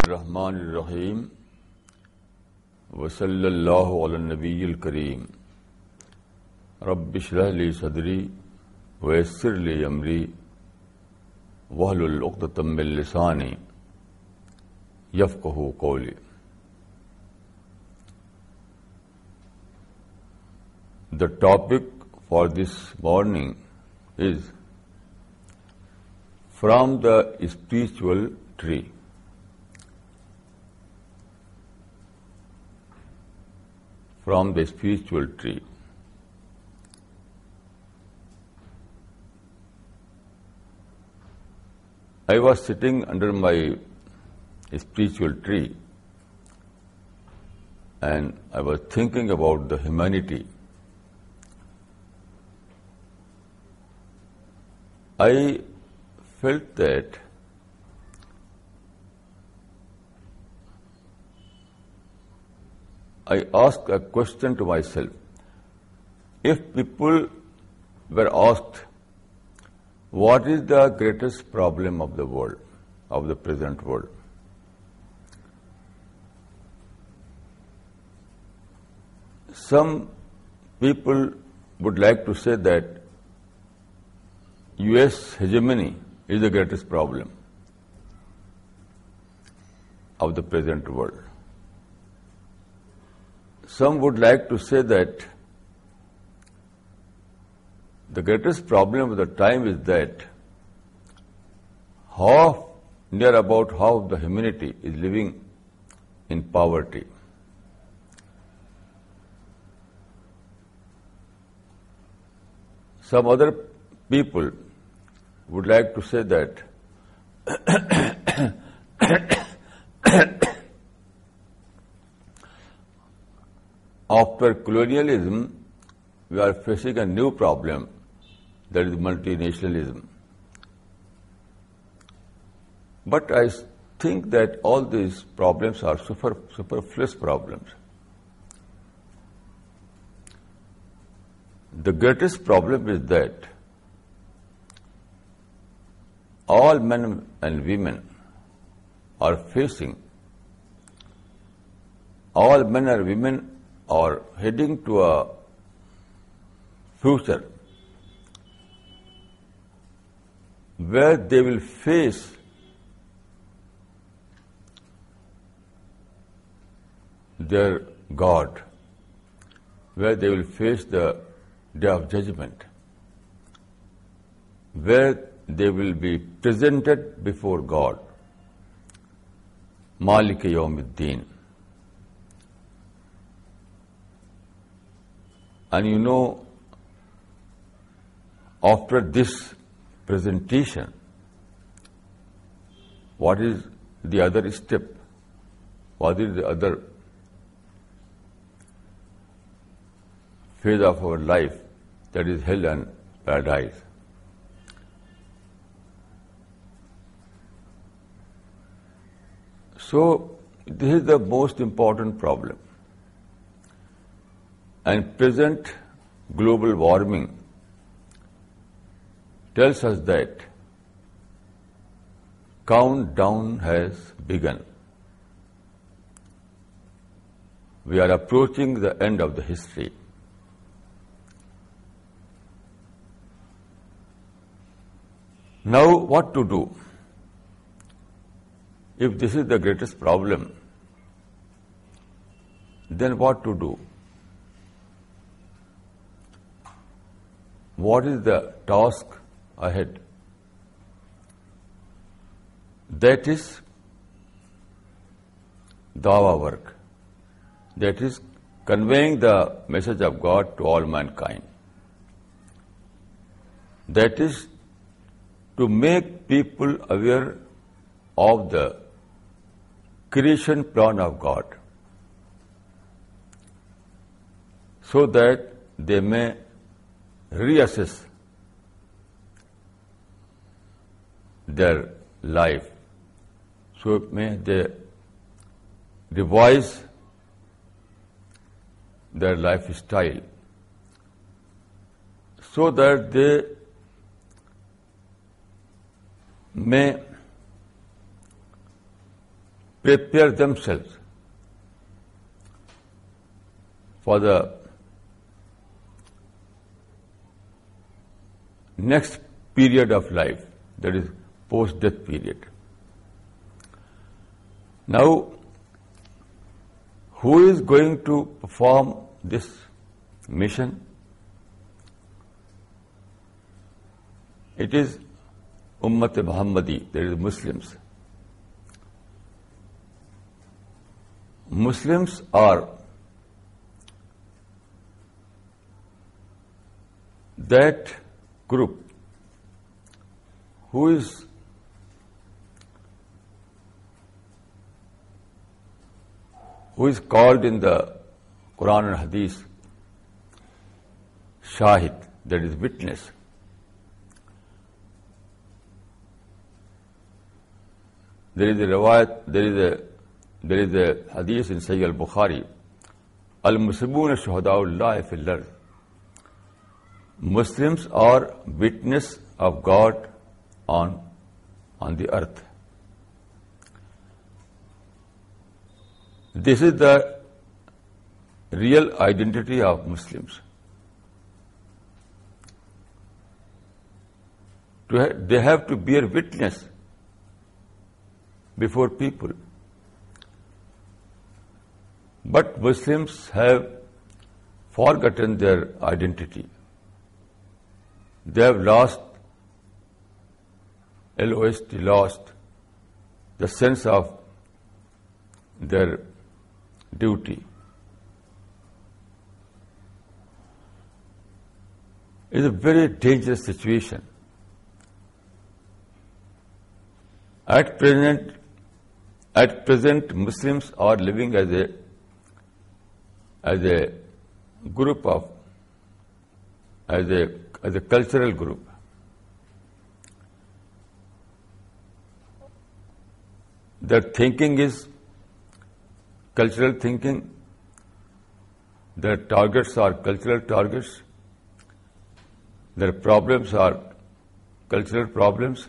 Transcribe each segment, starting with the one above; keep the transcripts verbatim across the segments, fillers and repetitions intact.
बिस्मिल्लाहिर्रहमानिर्रहीम वसल्लल्लाहु अला नबीयिल करीम रब्बि इश्रह ली सदरी वयस्सिर ली अमरी वहलुल उक़दतम मिन लिसानी यफ़क़हू क़ौली। The topic for this morning is from the spiritual tree. From the spiritual tree. I was sitting under my spiritual tree and I was thinking about the humanity. I felt that I asked a question to myself. If people were asked, what is the greatest problem of the world, of the present world? Some people would like to say that U S hegemony is the greatest problem of the present world. Some would like to say that the greatest problem of the time is that half, near about half the humanity is living in poverty. Some other people would like to say that after colonialism, we are facing a new problem, that is multinationalism. But I think that all these problems are super, superfluous problems. The greatest problem is that all men and women are facing, all men and women are heading to a future where they will face their God, where they will face the Day of Judgment, where they will be presented before God, Malik Yawmiddin. And you know, after this presentation, what is the other step? What is the other phase of our life? That is hell and paradise. So, this is the most important problem. And present global warming tells us that countdown has begun. We are approaching the end of the history. Now, what to do? If this is the greatest problem, then what to do? What is the task ahead? That is dawa work. That is conveying the message of God to all mankind. That is to make people aware of the creation plan of God, so that they may reassess their life, so may they revise their lifestyle, so that they may prepare themselves for the next period of life, that is post-death period. Now, who is going to perform this mission? It is Ummat Muhammadi, that is Muslims. Muslims are that group who is who is called in the Quran and Hadith Shahid, that is witness. There is a riwayat, there is a there is a hadith in Sahih al-Bukhari, al-Muslimuna shuhada'ullahi fil ard. Muslims are witness of God on, on the earth. This is the real identity of Muslims. To ha- they have to bear witness before people. But Muslims have forgotten their identity. They have lost, L O S T, lost the sense of their duty. It's a very dangerous situation. At present, at present, Muslims are living as a as a group of as a as a cultural group. Their thinking is cultural thinking. Their targets are cultural targets. Their problems are cultural problems.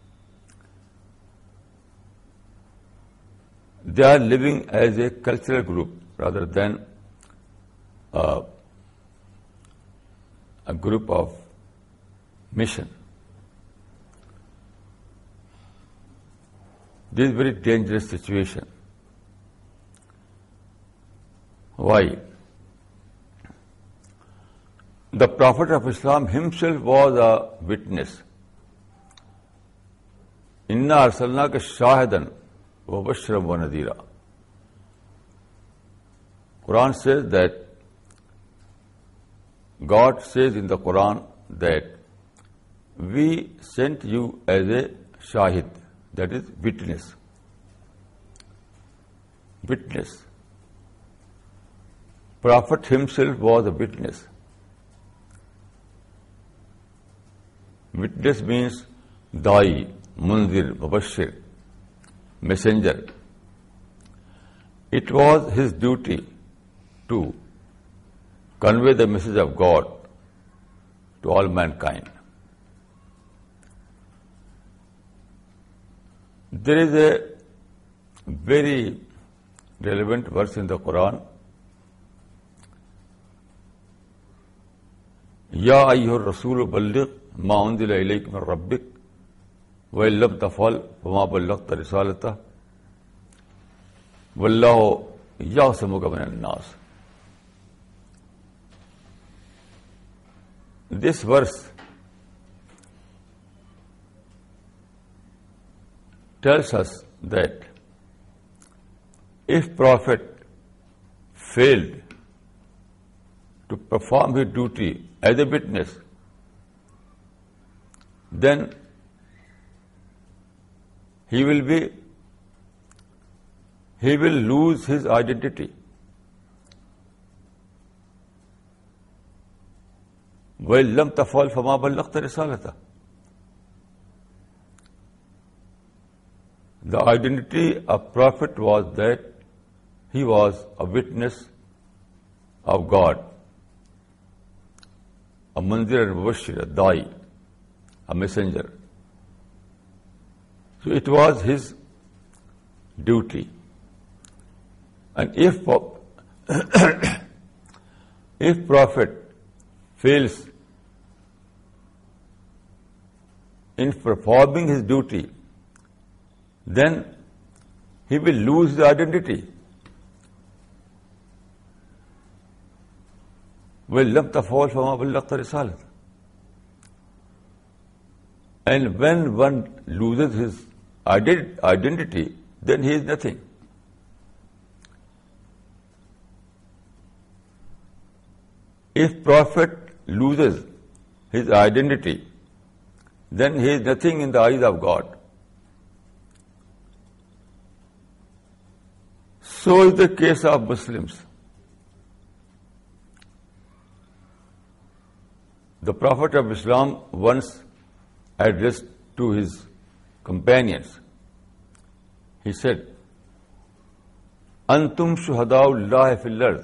They are living as a cultural group rather than uh, a group of mission. This is a very dangerous situation. Why? The Prophet of Islam himself was a witness. Inna arsalnaka shahidan wa bashran wa nadira. Quran says that God says in the Quran that we sent you as a shahid, that is witness. Witness. Prophet himself was a witness. Witness means Dai, Munzir, Mubashir, messenger. It was his duty to convey the message of God to all mankind. There is a very relevant verse in the Quran. Ya ayyuhar rasool balligh ma unzila ilayka min rabbik wa in lam taf'al fama ballaghta risalatahu wallahu ya'simuka minan nas. This verse tells us that if Prophet failed to perform his duty as a witness, then he will be, he will lose his identity. وَإِن لَمْ تَفْعَلْ فَمَا بَلَّغْتَ رِسَالَتَهُ. The identity of Prophet was that he was a witness of God, a munzir and mubashir, a dai, a messenger. So it was his duty And if if Prophet fails in performing his duty, then he will lose the identity. وَلَمْ تَفْعَلْ فَمَا بَلَّغْتَ رِسَالَتَهُ. And when one loses his identity, then he is nothing. If Prophet loses his identity, then he is nothing in the eyes of God. So is the case of Muslims. The Prophet of Islam once addressed to his companions, he said, Antum shuhadaullahi fil ard.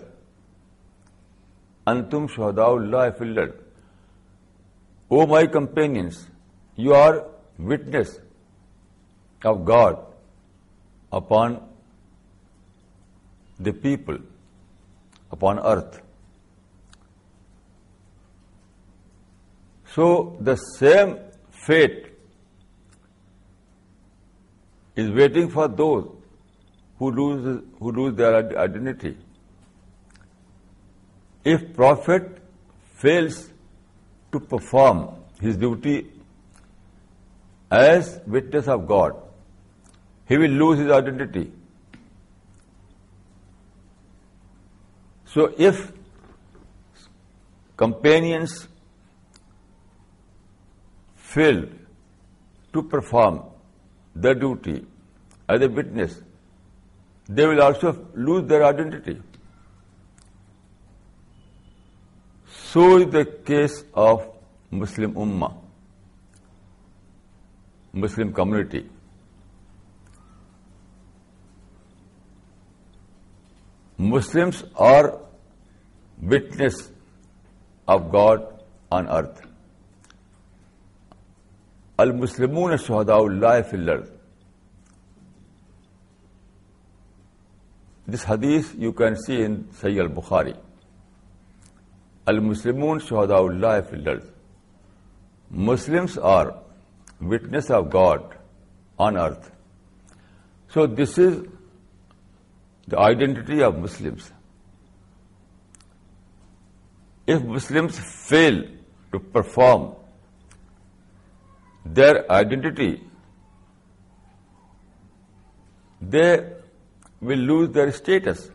Antum shuhadaullahi fil ard. O my companions, you are witness of God upon the people, upon earth. So the same fate is waiting for those who lose, who lose their identity. If Prophet fails to perform his duty as witness of God, he will lose his identity. So if companions failed to perform their duty as a witness, they will also lose their identity. So is the case of Muslim Ummah, Muslim community. Muslims are witness of God on earth. Al-Muslimun shuhadaullahi fil ard. This hadith you can see in Sahih al-Bukhari. Al-Muslimun shuhadaullahi fil ard. Muslims are witness of God on earth. So this is the identity of Muslims. If Muslims fail to perform their identity, they will lose their status.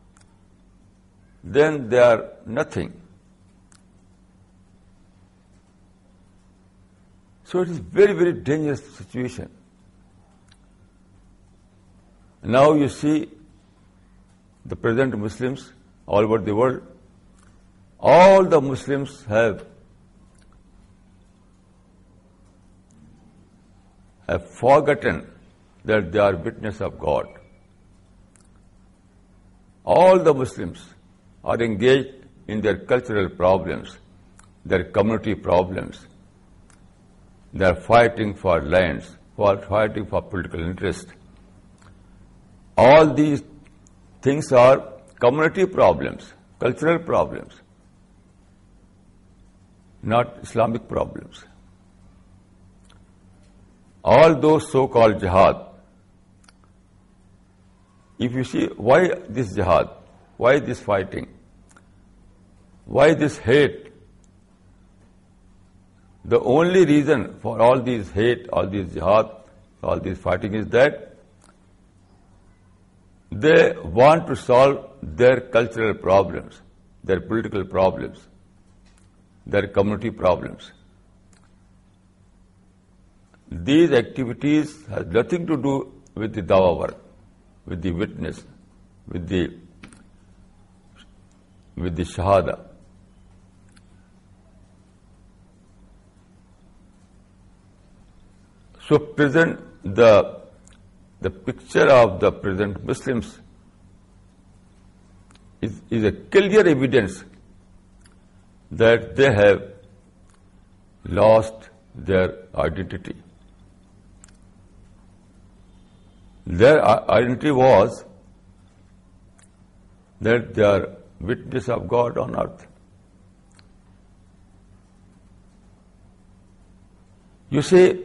Then they are nothing. So it is very, very dangerous situation. Now you see the present Muslims all over the world, all the Muslims have have forgotten that they are witness of God. All the Muslims are engaged in their cultural problems, their community problems. They are fighting for lands, for fighting for political interest. All these things are community problems, cultural problems, not Islamic problems. All those so-called jihad, if you see why this jihad, why this fighting, why this hate, the only reason for all these hate, all these jihad, all this fighting is that they want to solve their cultural problems, their political problems, their community problems. These activities have nothing to do with the dawah work, with the witness, with the with the shahada. So present the the picture of the present Muslims is, is a clear evidence that they have lost their identity. Their identity was that they are witness of God on earth. You say,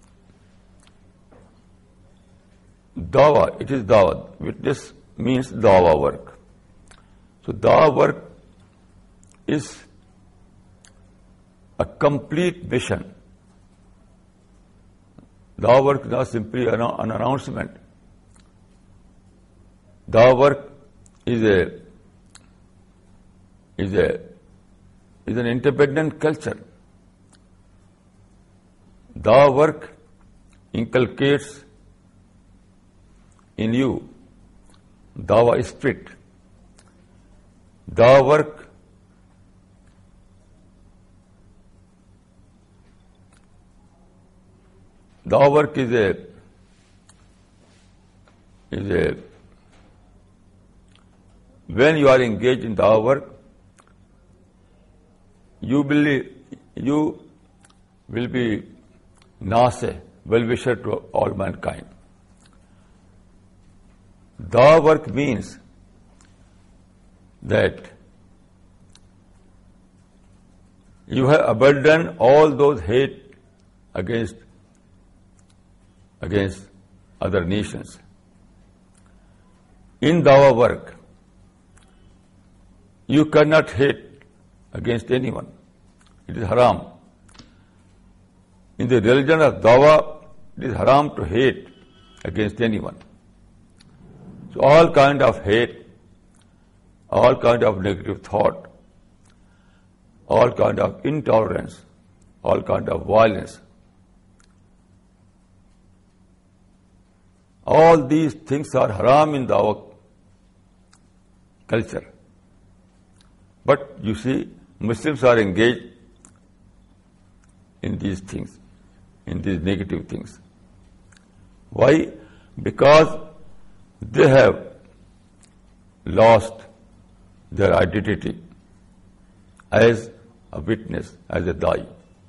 dawa, it is dawa. Witness means dawa work. So dawa work is a complete mission. Dawa work is not simply an, an announcement. Dawa work is a is a is an independent culture. Dawa work inculcates in you dawa spirit. Dawa work dawa work is a is a when you are engaged in dawa work, you will you will be naseh, well-wisher to all mankind. Dawa work means that you have abandoned all those hate against against other nations. In dawa work, you cannot hate against anyone. It is haram. In the religion of dawa, it is haram to hate against anyone. So all kind of hate, all kind of negative thought, all kind of intolerance, all kind of violence, all these things are haram in our culture. But you see, Muslims are engaged in these things, in these negative things. Why? Because they have lost their identity as a witness, as a da'i.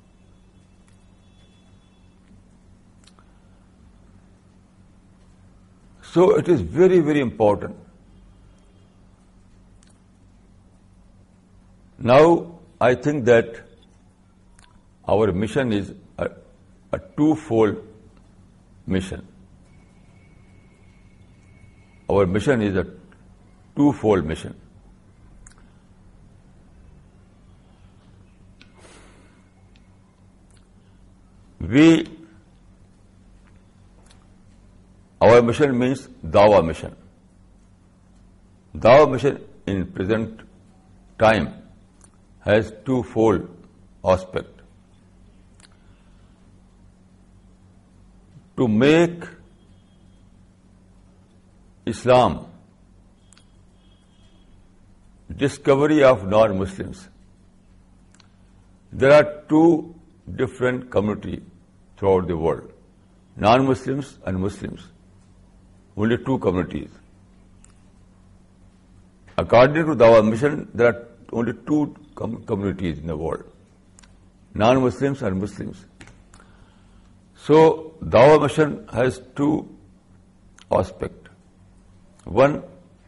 So it is very, very important. Now, I think that our mission is a, a twofold mission. Our mission is a twofold mission. We, our mission means dawa mission. Dawa mission in present time has twofold aspect. To make Islam discovery of non-Muslims. There are two different communities throughout the world, non-Muslims and Muslims. Only two communities. According to Dawa mission, there are only two com- communities in the world, non-Muslims and Muslims. So, Dawa mission has two aspects. One,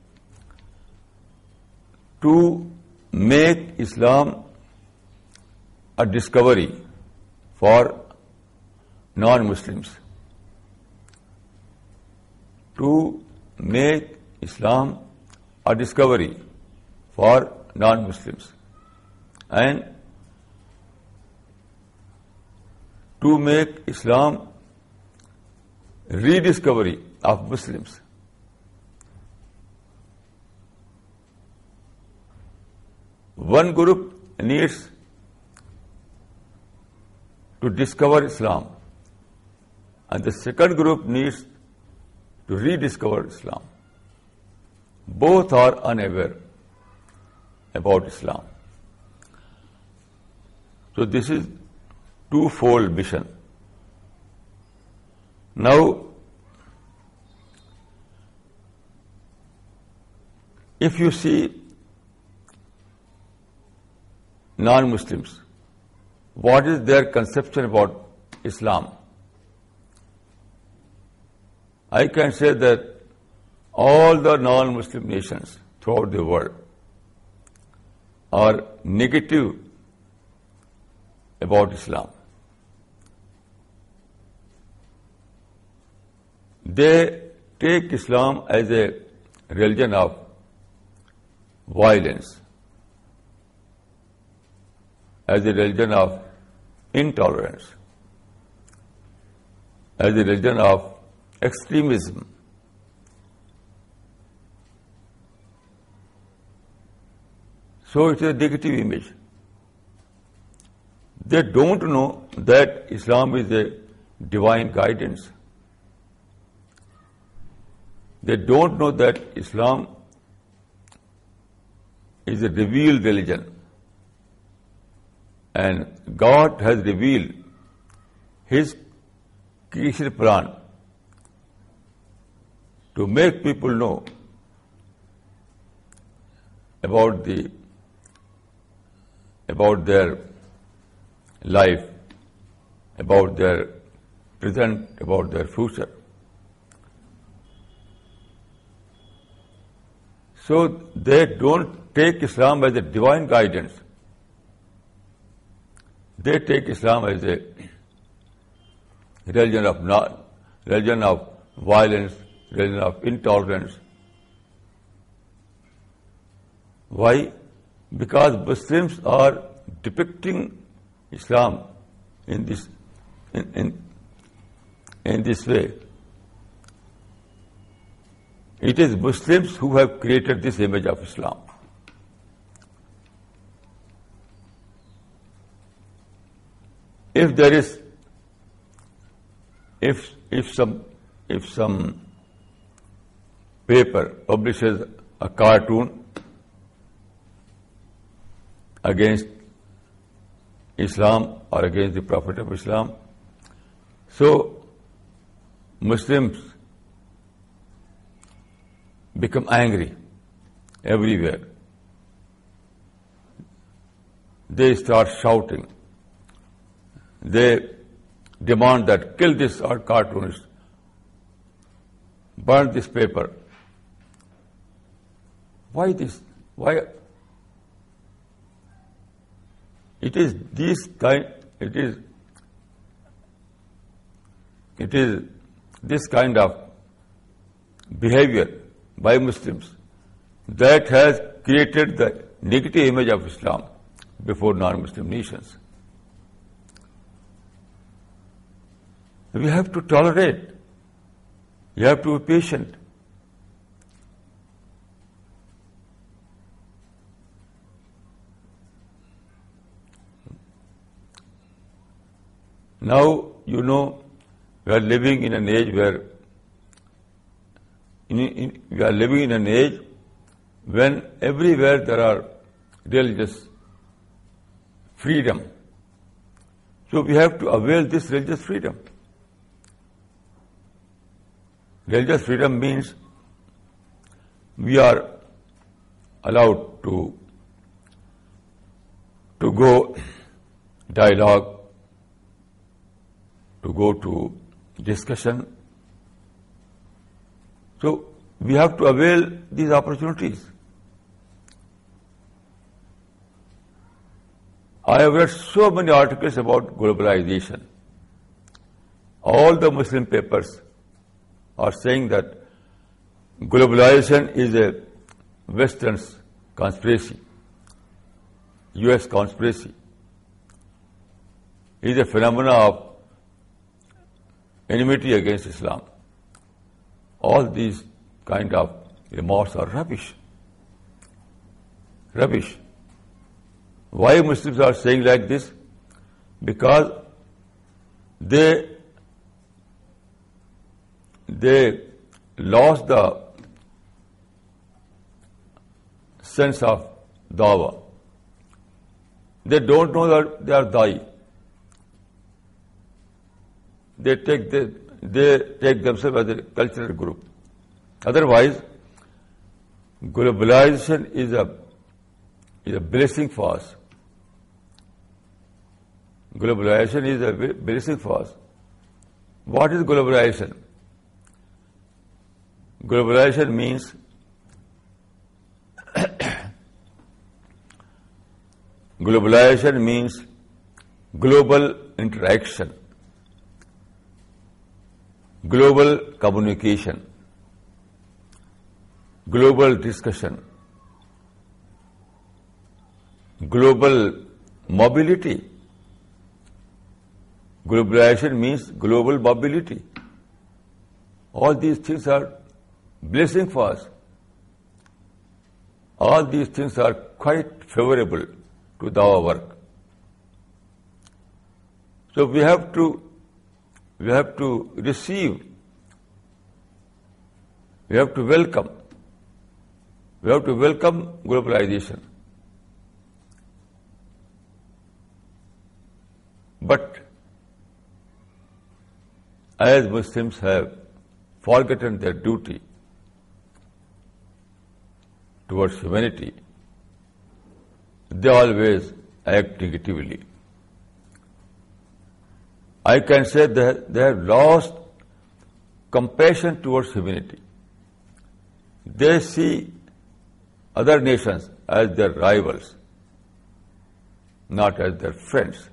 to make Islam a discovery for non-Muslims. To make Islam a discovery for non-Muslims. And to make Islam rediscovery of Muslims. One group needs to discover Islam, and the second group needs to rediscover Islam. Both are unaware about Islam. So this is twofold mission. Now, if you see non-Muslims, what is their conception about Islam? I can say that all the non-Muslim nations throughout the world are negative about Islam. They take Islam as a religion of violence, as a religion of intolerance, as a religion of extremism. So it is a negative image. They don't know that Islam is a divine guidance. They don't know that Islam is a revealed religion, and God has revealed His creation plan to make people know about the about their life, about their present, about their future. So they don't take Islam as a divine guidance. They take Islam as a religion of not, religion of violence, religion of intolerance. Why? Because Muslims are depicting Islam in this in, in, in this way. It is Muslims who have created this image of Islam. If there is, if if some if some paper publishes a cartoon against Islam or against the Prophet of Islam, so Muslims become angry everywhere. They start shouting. They demand that kill this art cartoonist, burn this paper. Why this? Why? It is this kind. It is. It is this kind of behavior by Muslims that has created the negative image of Islam before non-Muslim nations. We have to tolerate. You have to be patient. Now, you know, we are living in an age where in, in, we are living in an age when everywhere there are religious freedom. So we have to avail this religious freedom. Religious freedom means we are allowed to, to go dialogue, to go to discussion. So we have to avail these opportunities. I have read so many articles about globalization. All the Muslim papers are saying that globalization is a Western's conspiracy, U S conspiracy. It is a phenomena of enmity against Islam. All these kind of remarks are rubbish. Rubbish. Why Muslims are saying like this? Because they they lost the sense of dawah. They don't know that they are da'i. They take the, they take themselves as a cultural group. Otherwise, globalization is a is a blessing for us. Globalization is a blessing for us. What is globalization? Globalization means globalization means global interaction, global communication, global discussion, global mobility. Globalization means global mobility. All these things are blessing for us. All these things are quite favorable to our work. So we have to we have to receive, we have to welcome, we have to welcome globalization. But as Muslims have forgotten their duty towards humanity, they always act negatively. I can say that they have lost compassion towards humanity. They see other nations as their rivals, not as their friends.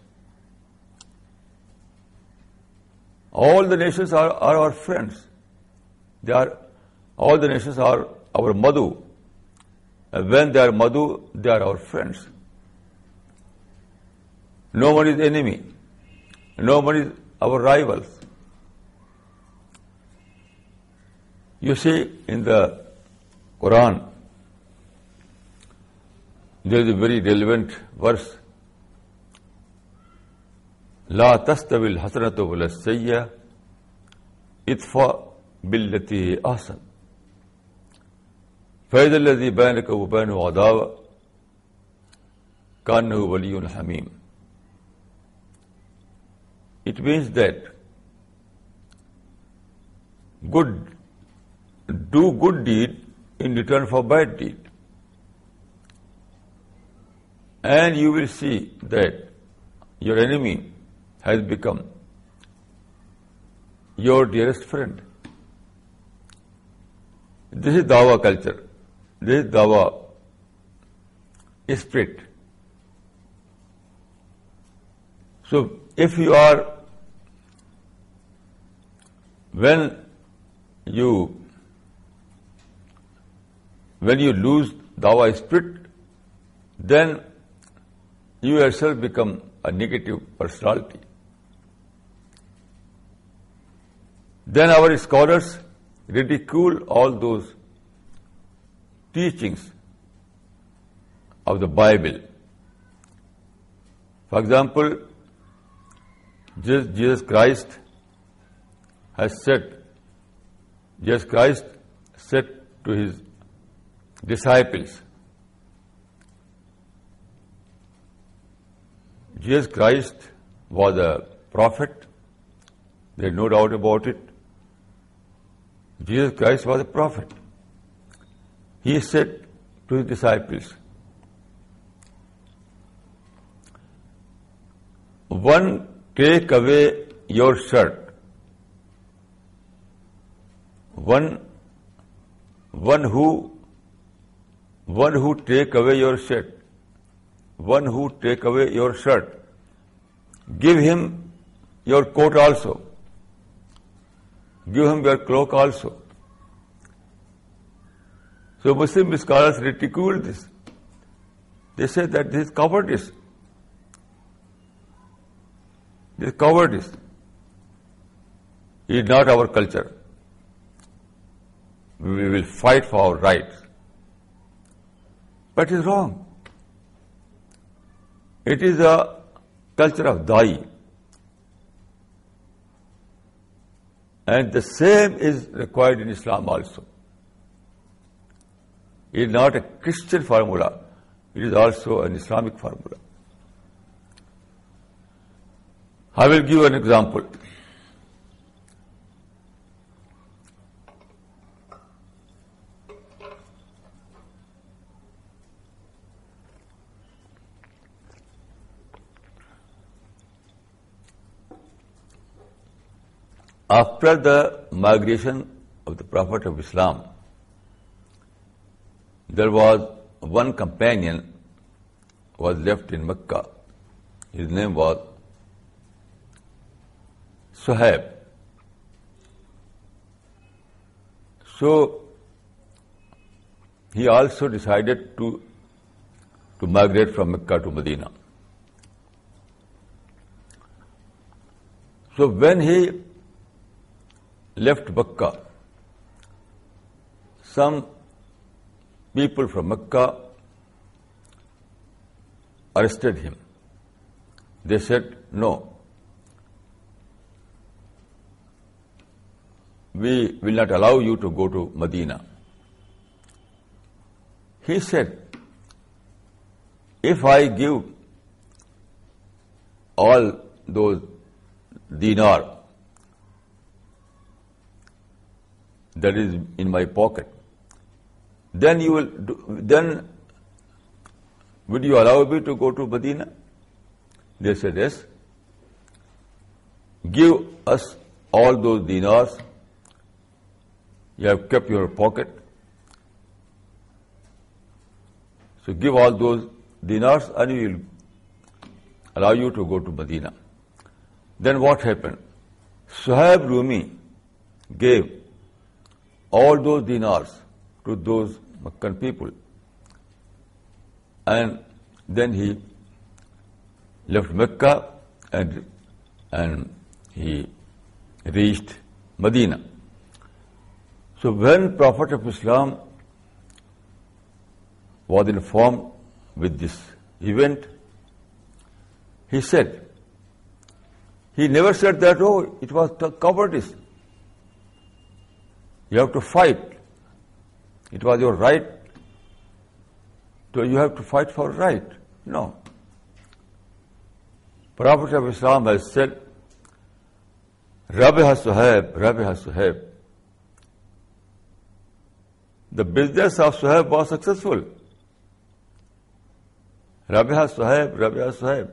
All the nations are, are our friends. They are, all the nations are our madhu. And when they are madhu, they are our friends. No one is enemy. No one is our rivals. You see, in the Quran, there is a very relevant verse. لا تستوي الحسنة ولا السيئة ادفع بالتي هي أحسن فإذا الذي بينك وبينه عداوة كأنه ولي حميم. It means that good, do good deed in return for bad deed, and you will see that your enemy has become your dearest friend. This is Dawa culture. This is Dawa spirit. So, if you are, when you, when you lose Dawa spirit, then you yourself become a negative personality. Then our scholars ridicule all those teachings of the Bible. For example, Jesus Christ has said, Jesus Christ said to his disciples, Jesus Christ was a prophet, there is no doubt about it. Jesus Christ was a prophet. He said to his disciples, one take away your shirt, one, one who, one who take away your shirt, one who take away your shirt, give him your coat also, give him your cloak also. So Muslim scholars ridicule this. They say that this is cowardice. This is cowardice. It is not our culture. We will fight for our rights. But it is wrong. It is a culture of Dai. And the same is required in Islam also. It is not a Christian formula. It is also an Islamic formula. I will give an example. After the migration of the Prophet of Islam, there was one companion was left in Mecca. His name was Suhaib. So he also decided to, to migrate from Mecca to Medina. So when he left Mecca, some people from Mecca arrested him. They said, no, we will not allow you to go to Medina. He said, if I give all those dinar that is in my pocket, then you will do, then would you allow me to go to Medina? They said, yes. Give us all those dinars you have kept in your pocket. So give all those dinars and we will allow you to go to Medina. Then what happened? Suhaib Rumi gave all those dinars to those Meccan people. And then he left Mecca and, and he reached Medina. So when Prophet of Islam was informed with this event, he said, he never said that, oh, it was cowardice. You have to fight. It was your right. So you have to fight for right. No. Prophet of Islam has said, Rabiha Suhaib, Rabiha Suhaib. The business of Suhaib was successful. Rabiha Suhaib, Rabiha Suhaib.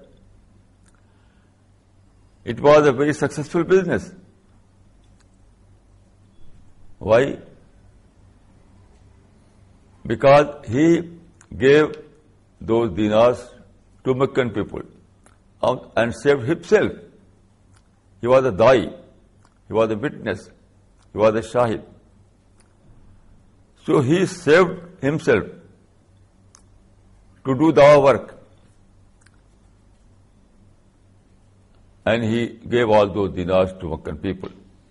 It was a very successful business. Why? Because he gave those dinars to Meccan people and saved himself. He was a da'i, he was a witness, he was a shahid. So he saved himself to do dawah work. And he gave all those dinars to Meccan people.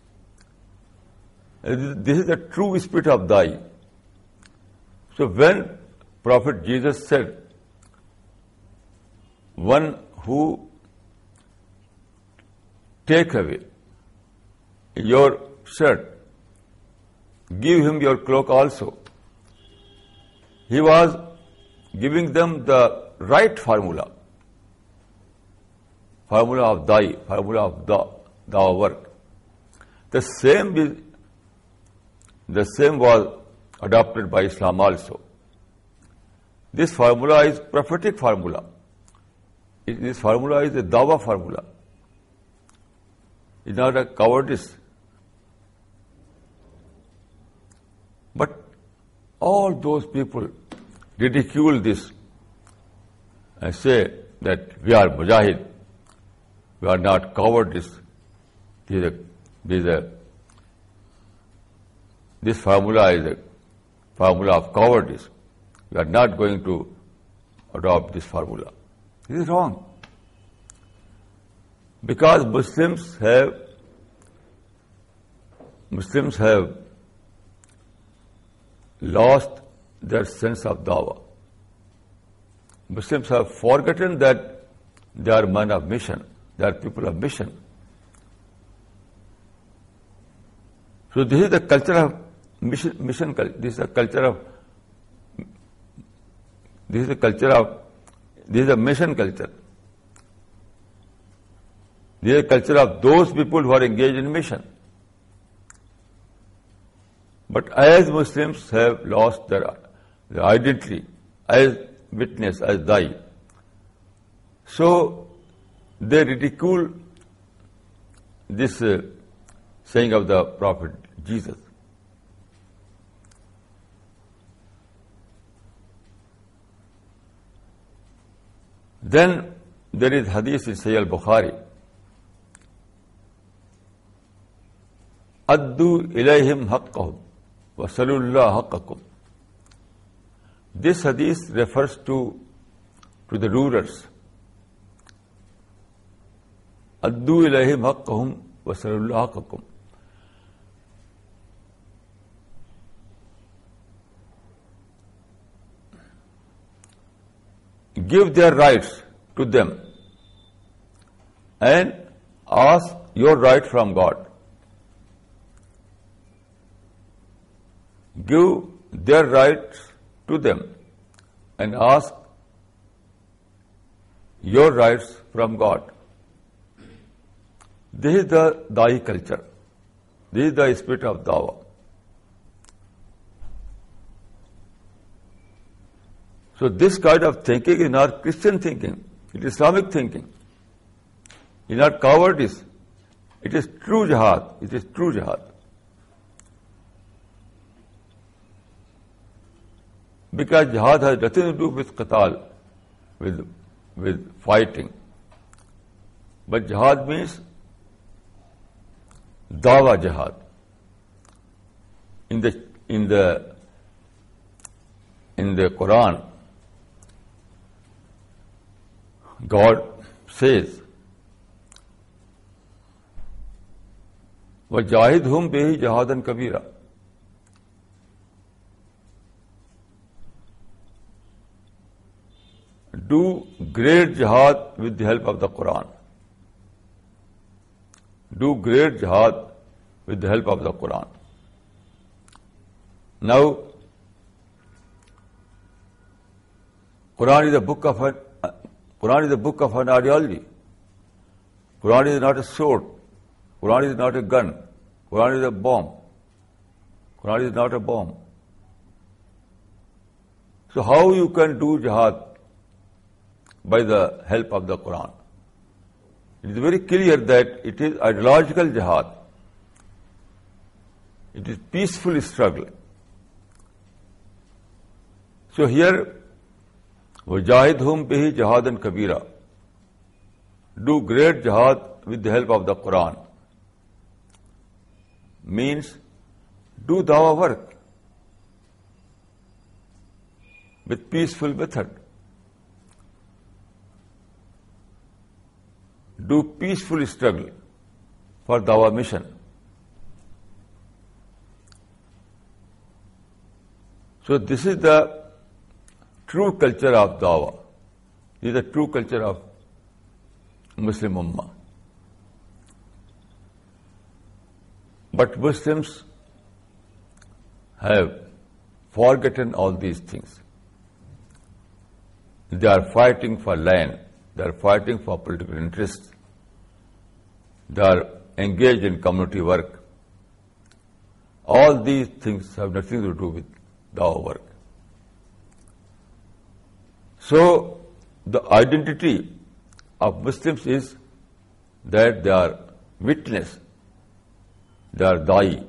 This is the true spirit of da'i. So when Prophet Jesus said, one who take away your shirt, give him your cloak also, he was giving them the right formula, formula of da'i, formula of da, dawah work. The same is, the same was adopted by Islam also. This formula is prophetic formula. This formula is a dawah formula. It's not a cowardice. But all those people ridicule this and say that we are mujahid, we are not cowardice. This, is a, this, is a, this formula is a formula of cowardice. We are not going to adopt this formula. This is wrong. Because Muslims have Muslims have lost their sense of dawah. Muslims have forgotten that they are men of mission, they are people of mission. So this is the culture of mission, mission this is the culture of this is the culture of this is a mission culture. This is a culture of those people who are engaged in mission. But as Muslims have lost their, their identity as witness, as da'i, so they ridicule this uh, saying of the Prophet Jesus. Then there is hadith in Sahih al-Bukhari. Addu ilayhim haqqahum wa salullah haqqakum. This hadith refers to, to the rulers. Addu ilayhim haqqahum wa salullah haqqakum. Give their rights to them and ask your right from God. Give their rights to them and ask your rights from God. This is the Da'i culture. This is the spirit of Dawah. So this kind of thinking is not Christian thinking. It is Islamic thinking. It is not cowardice. It is true jihad. It is true jihad. Because jihad has nothing to do with qital, with, with fighting. But jihad means dawa jihad. In the, in the, in the Quran, God says, وَجَاهِدْهُمْ بِهِ جَهَادًا كَبِيرًا. Do great jihad with the help of the Quran. Do great jihad with the help of the Quran. Now, Quran is a book of an, Quran is a book of an ideology. Quran is not a sword. Quran is not a gun. Quran is a bomb. Quran is not a bomb. So how you can do jihad by the help of the Quran? It is very clear that it is ideological jihad. It is peaceful struggle. So here, وَجَاهِدْهُمْ بِهِ جَهَادًا كَبِيرًا. Do great jihad with the help of the Quran. Means, do dawah work with peaceful method. Do peaceful struggle for dawah mission. So this is the true culture of dawah. This is the true culture of Muslim Ummah. But Muslims have forgotten all these things. They are fighting for land. They are fighting for political interests. They are engaged in community work. All these things have nothing to do with dawah work. So, the identity of Muslims is that they are witness, they are da'i.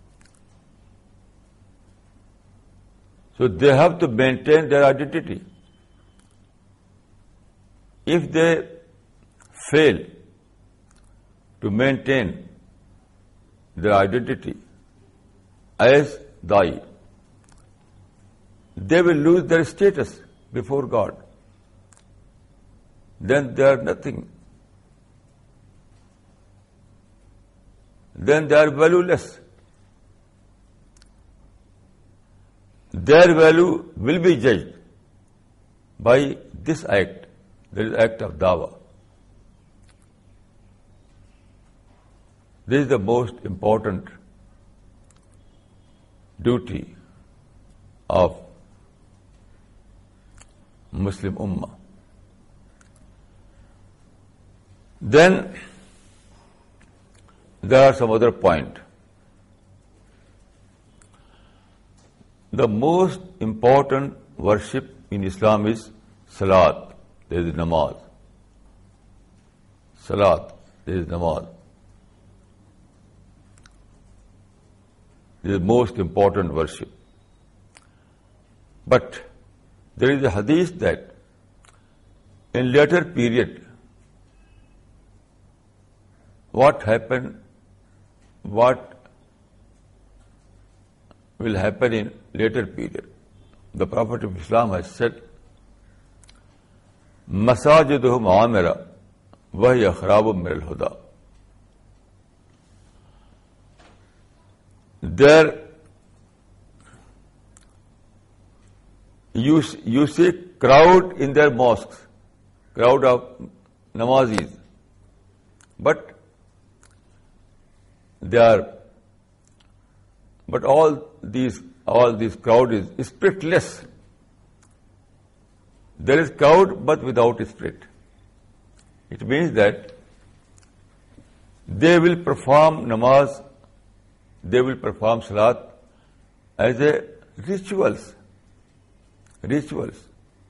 So, they have to maintain their identity. If they fail to maintain their identity as da'i, they will lose their status before God. Then they are nothing. Then they are valueless. Their value will be judged by this act, that is act of dawah. This is the most important duty of Muslim Ummah. Then there are some other point. The most important worship in Islam is salat, there is namaz. Salat, there is namaz. This is the most important worship. But there is a hadith that in later period, what happened, what will happen in later period. The Prophet of Islam has said, Masajiduhum amira wa hiya kharabun min al-huda. There you, you see crowd in their mosques, crowd of namazis, but they are, but all these, all this crowd is spiritless. There is crowd but without spirit. It means that they will perform namaz, they will perform salat as a rituals, rituals.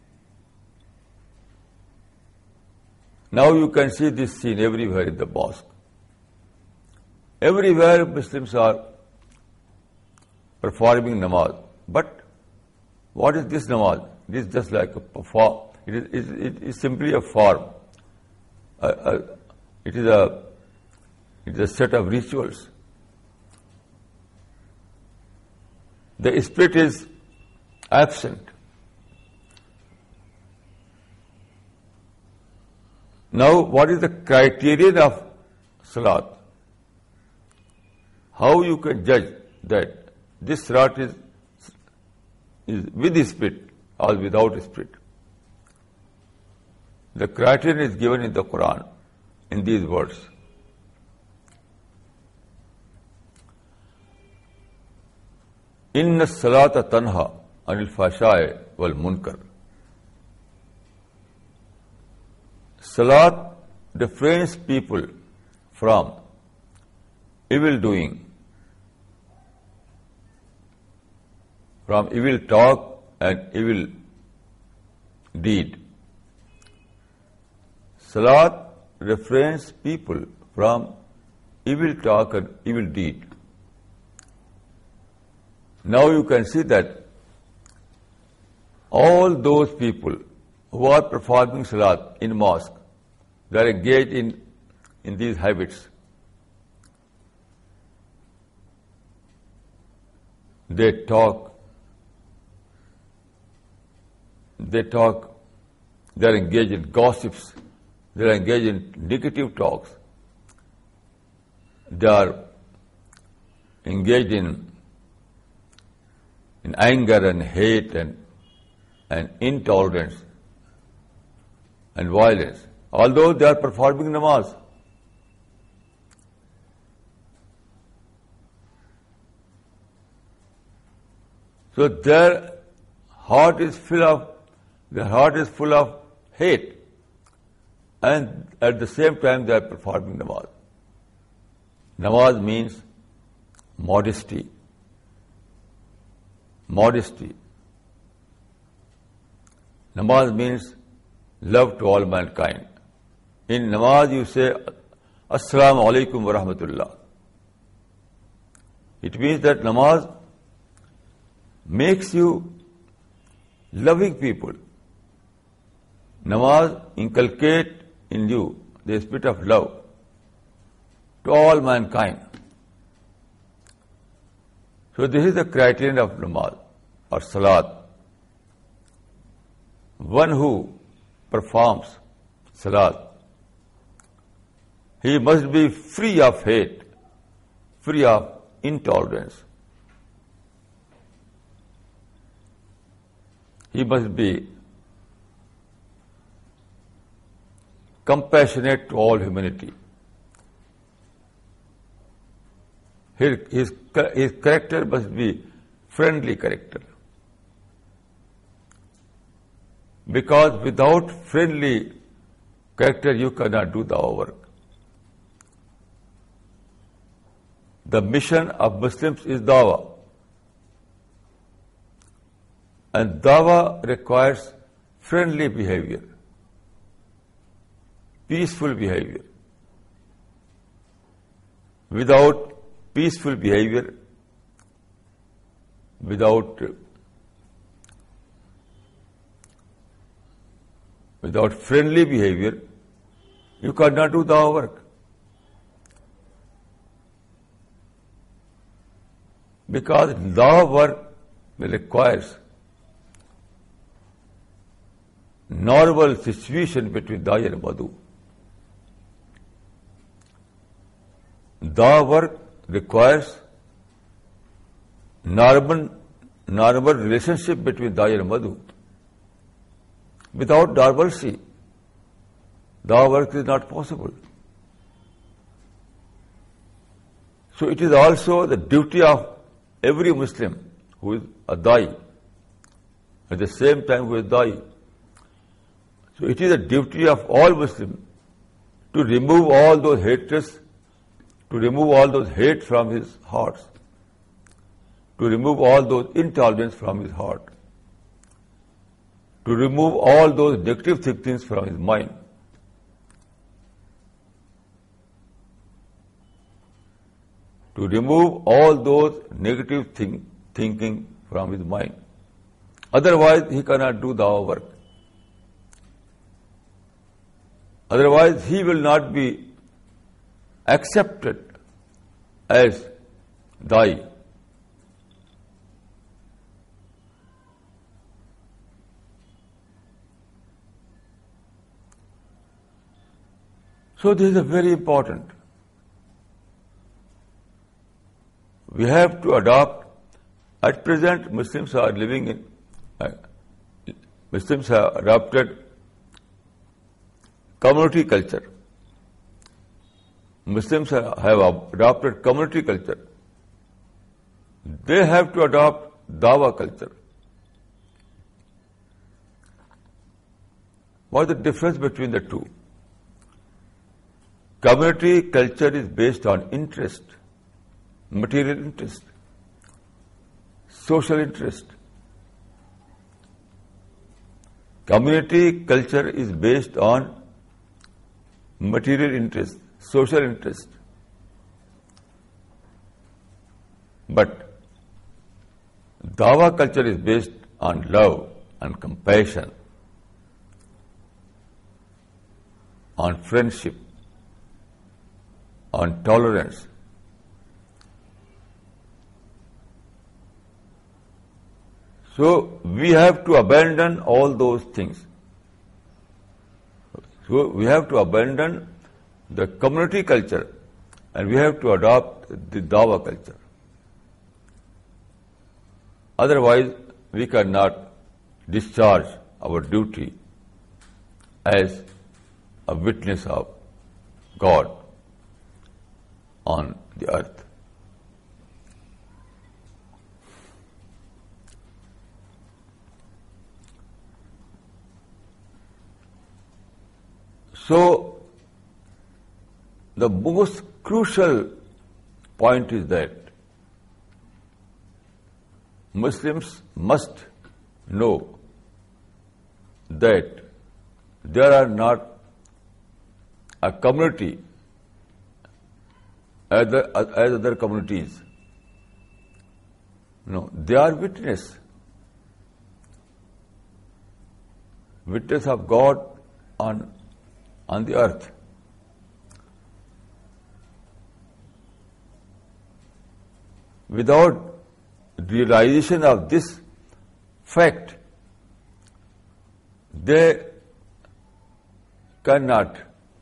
Now you can see this scene everywhere in the mosque. Everywhere Muslims are performing namaz. But what is this namaz? It is just like a form. It is, it is simply a form. A, a, it is a it is a set of rituals. The spirit is absent. Now, what is the criterion of salat? How you can judge that this salat is, is with spirit or without spirit? The criterion is given in the Quran in these words. Inna salata tanha anil fashai wal munkar. Salat refrains people from evil doing, from evil talk and evil deed. Salat refrains people from evil talk and evil deed. Now you can see that all those people who are performing salat in mosque, they are engaged in, in these habits. They talk, they talk, they are engaged in gossips, they are engaged in negative talks, they are engaged in, in anger and hate and, and intolerance and violence, although they are performing namaz. So their heart is full of, their heart is full of hate, and at the same time they are performing namaz. Namaz means modesty. Modesty. Namaz means love to all mankind. In namaz you say, Assalamu alaikum wa rahmatullah. It means that namaz makes you loving people. Namaz inculcate in you the spirit of love to all mankind. So this is the criterion of namaz or salat. One who performs salat, he must be free of hate, free of intolerance. He must be compassionate to all humanity. His, his, his character must be friendly character. Because without friendly character, you cannot do the work. The mission of Muslims is dawah. And dawah requires friendly behavior, peaceful behavior. Without peaceful behavior, without without friendly behavior, you cannot do dawah work. Because dawah work requires normal situation between da'i and mad'u. Dawah work requires normal, normal relationship between da'i and mad'u. Without normalcy, dawah work is not possible. So it is also the duty of every Muslim who is a da'i, at the same time who is da'i. So it is the duty of all Muslims to remove all those hatreds, to remove all those hate from his hearts, to remove all those intolerance from his heart, to remove all those negative thinkings from his mind. To remove all those negative think, thinking from his mind. Otherwise, he cannot do dawah work. Otherwise, he will not be accepted as da'i. So this is very important. We have to adopt. At present, Muslims are living in, uh, Muslims have adopted community culture. Muslims have adopted community culture. They have to adopt dawah culture. What is the difference between the two? Community culture is based on interest, material interest, social interest. Community culture is based on material interest, social interest. But dawah culture is based on love and compassion, on friendship, on tolerance. So we have to abandon all those things. So we have to abandon the community culture and we have to adopt the dawah culture. Otherwise, we cannot discharge our duty as a witness of God on the earth. So, the most crucial point is that Muslims must know that there are not a community as, the, as other communities. No, they are witness. Witness of God on, on the earth. Without realization of this fact, they cannot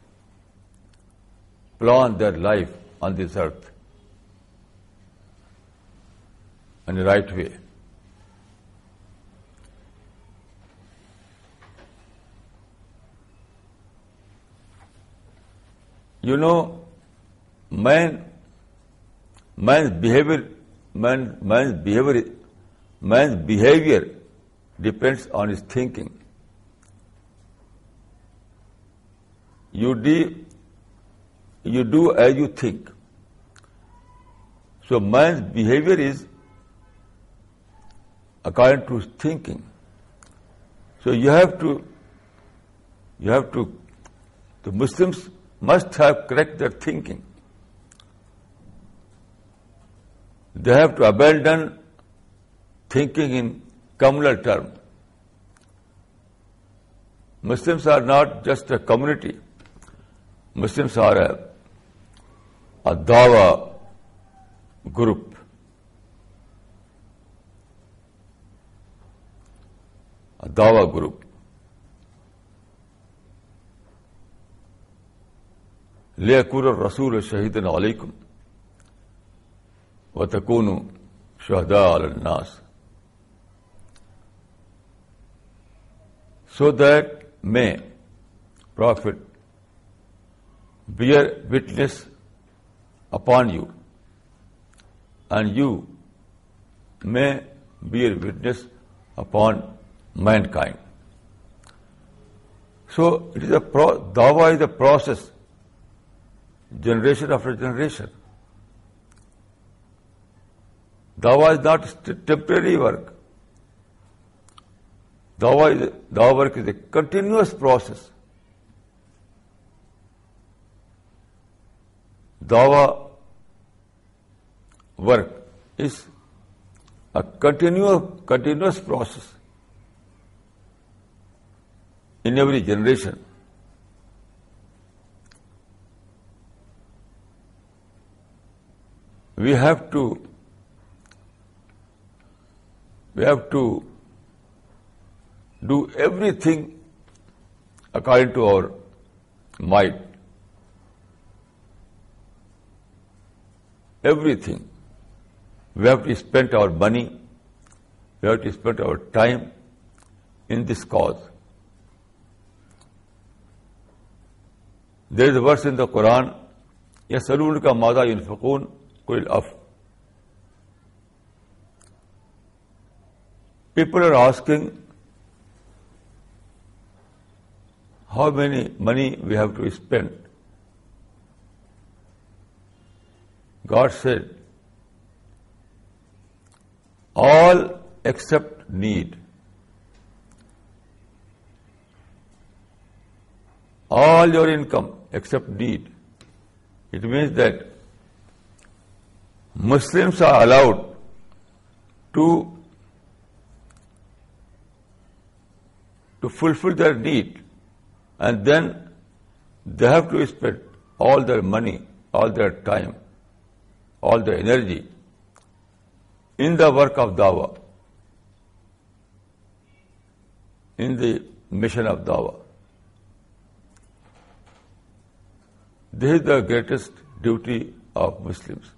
plan their life on this earth in the right way. You know, man, man's behavior, man, man's behavior, man's behavior depends on his thinking. You do, you do as you think. So man's behavior is according to his thinking. So you have to, you have to, the Muslims must have correct their thinking. They have to abandon thinking in communal terms. Muslims are not just a community. Muslims are a, a dawa group. A dawa group. ليكون الرسول شهيدا عليكم وتكونوا شهداء على الناس. So that may Prophet bear witness upon you, and you may bear witness upon mankind. So it is a pro- dawah is a process, generation after generation. Dawah is not st- temporary work. Dawah, is, dawah work is a continuous process. Dawah work is a continuous, continuous process in every generation. We have to we have to do everything according to our might. Everything. We have to spend our money, we have to spend our time in this cause. There is a verse in the Quran, يَسَأَلُونَكَ مَاذَا يُنْفِقُونَ قُلِ الْعَفْوَ. People are asking how many money we have to spend. God said, all except need. All your income except need. It means that Muslims are allowed to to fulfill their need, and then they have to spend all their money, all their time, all their energy in the work of dawah, in the mission of dawah. This is the greatest duty of Muslims.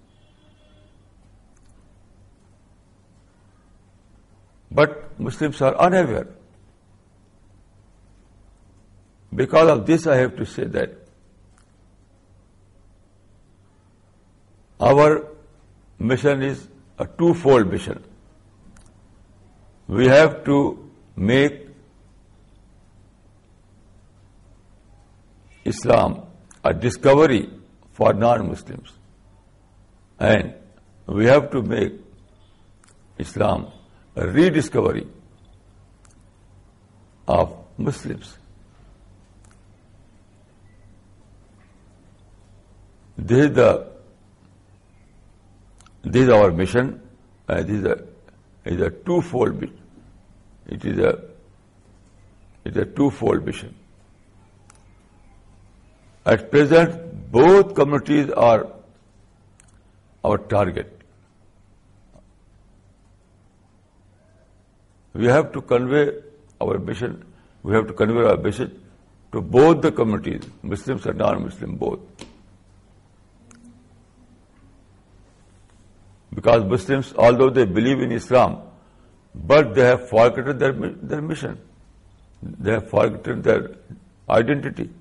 But Muslims are unaware. Because of this, I have to say that our mission is a twofold mission. We have to make Islam a discovery for non-Muslims, and we have to make Islam a rediscovery of Muslims. This is the this is our mission, and this is a is a twofold mission. It is a it is a twofold mission. At present, both communities are our target. We have to convey our mission, we have to convey our message to both the communities, Muslims and non-Muslim both. Because Muslims, although they believe in Islam, but they have forgotten their, their mission. They have forgotten their identity.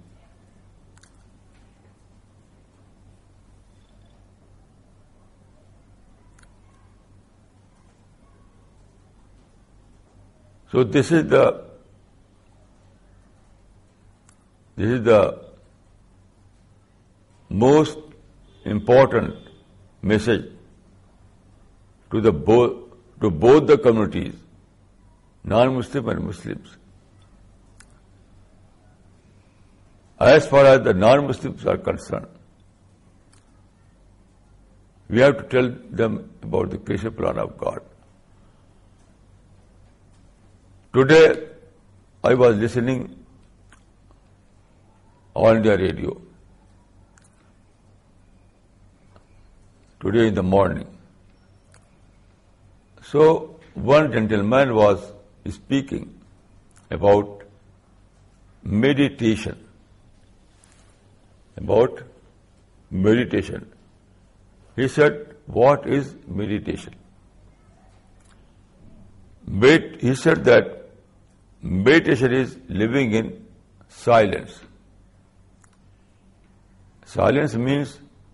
So this is the this is the most important message to the both to both the communities, non-Muslim and Muslims. As far as the non-Muslims are concerned, we have to tell them about the creation plan of God. Today, I was listening All India Radio today in the morning. So one gentleman was speaking about meditation. About meditation. He said, what is meditation? Med- he said that meditation is living in silence. Silence means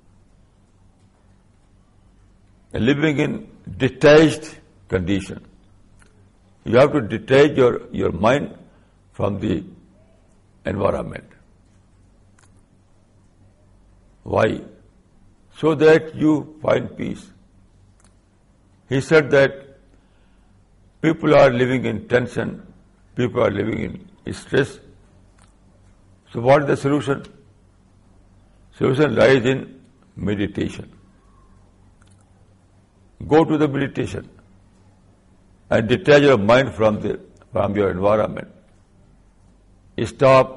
living in detached condition. You have to detach your, your mind from the environment. Why? So that you find peace. He said that people are living in tension, people are living in stress. So what is the solution? Solution lies in meditation. Go to the meditation and detach your mind from the from your environment. Stop,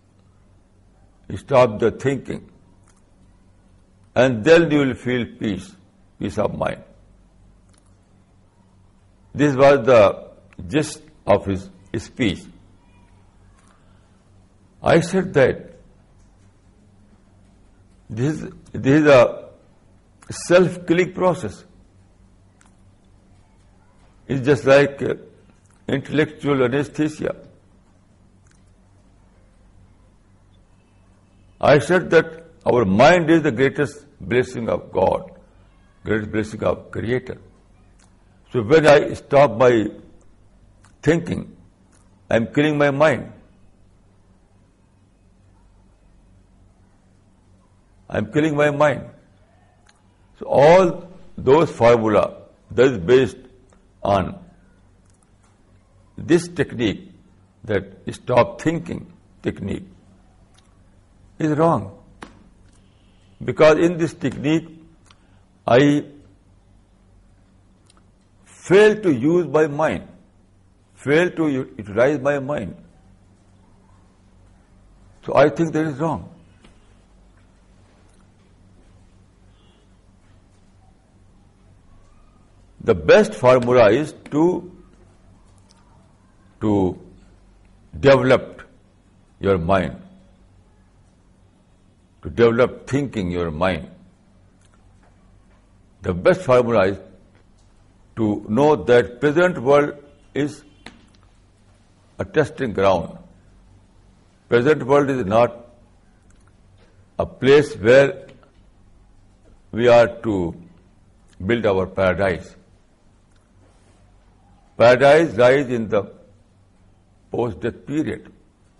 stop the thinking, and then you will feel peace, peace of mind. This was the gist of his speech. I said that this, this is a self-killing process. It's just like uh, intellectual anesthesia. I said that our mind is the greatest blessing of God, greatest blessing of Creator. So when I stop my thinking, I am killing my mind. I am killing my mind. So all those formula that is based on this technique, that stop thinking technique, is wrong. Because in this technique, I fail to use my mind, fail to utilize my mind. So I think that is wrong. The best formula is to, to develop your mind, to develop thinking your mind. The best formula is to know that present world is a testing ground. Present world is not a place where we are to build our paradise. Paradise lies in the post-death period.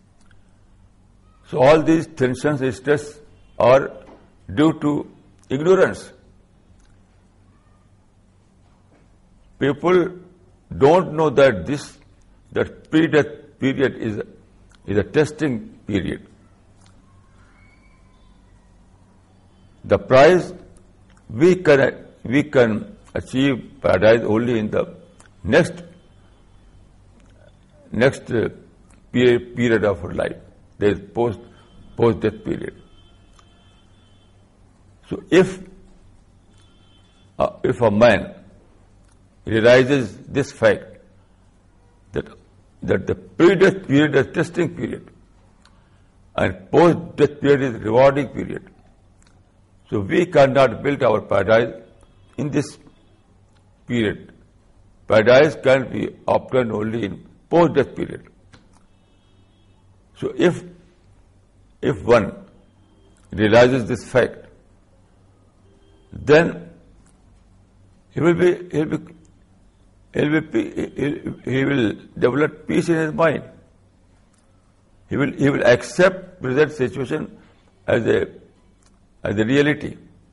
So all these tensions and stress are due to ignorance. People don't know that this, that pre-death period is, is a testing period. The prize, we can, we can achieve paradise only in the next, next uh, period, period of our life. There is post, post-death period. So if, uh, if a man realizes this fact, that, that the pre-death period is testing period and post-death period is rewarding period, so we cannot build our paradise in this period. Paradise can be obtained only in post-death period. So if, if one realizes this fact, then he will be, he will be, he will, be, he will develop peace in his mind. He will, he will accept present situation as a, as a reality.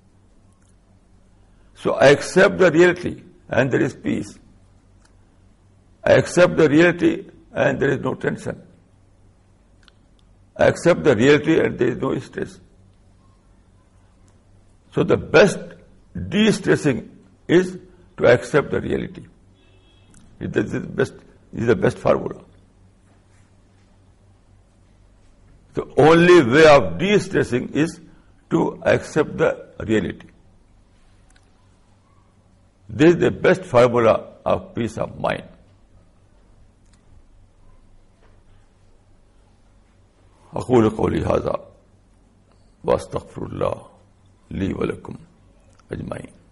So I accept the reality and there is peace. I accept the reality and there is no tension. I accept the reality and there is no stress. So the best de-stressing is to accept the reality. This is the best, this is the best formula. So only way of de-stressing is to accept the reality. This is the best formula of peace of mind. أقول قولي هذا وأستغفر الله لي ولكم أجمعين.